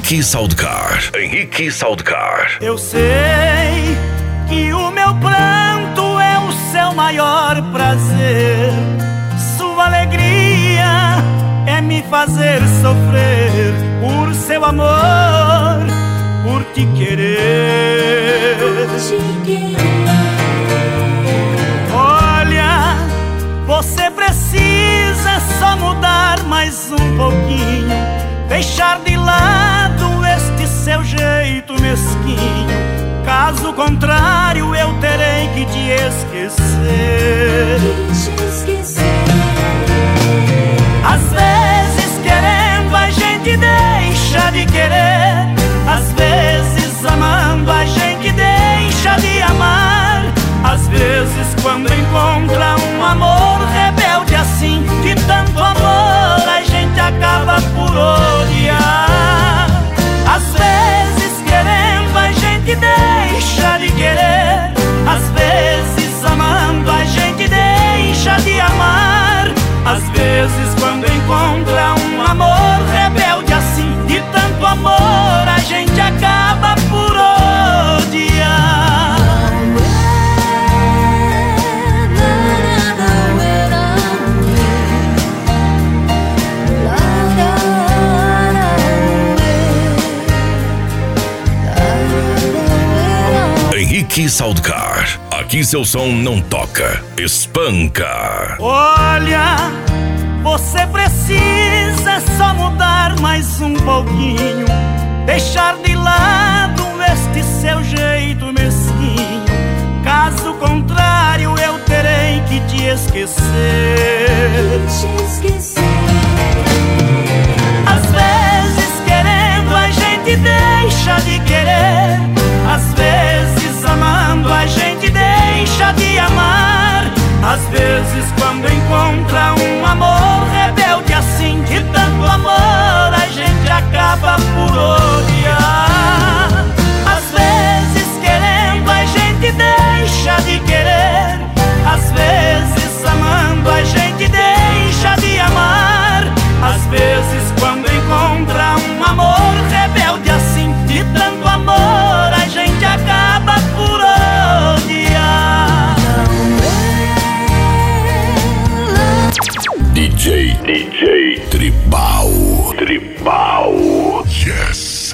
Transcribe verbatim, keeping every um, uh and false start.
Henrique Soundcar. Henrique Soundcar. Eu sei que o meu pranto é o seu maior prazer. Sua alegria é me fazer sofrer por seu amor, por te querer. Olha, você precisa só mudar mais um pouquinho, deixar de lado este seu jeito mesquinho. Caso contrário, eu terei que te esquecer. Às vezes querendo a gente deixa de querer, às vezes amando a gente deixa de amar. Às vezes quando encontra um amor rebelde assim, de tanto amor a gente acaba por odiar. Às vezes querendo a gente deixa de querer, às vezes amando a gente deixa de amar. Às vezes quando encontra um amor rebelde assim, de tanto amor a gente acaba por odiar. Henrique Soundcar. Aqui seu som não toca, espanca. Olha, você precisa só mudar mais um pouquinho, deixar de lado este seu jeito mesquinho. Caso contrário, eu terei que te esquecer. Às vezes querendo a gente deixa de querer, às vezes amando a gente deixa de amar. Às vezes quando encontra um amor rebelde assim, de tanto amor a gente acaba por odiar. Às vezes querendo a gente deixa de querer, às vezes amando a gente deixa de amar. Às vezes quando encontra um amor rebelde assim, de tanto amor a gente acaba por odiar. D J, D J Tribal, Tribal.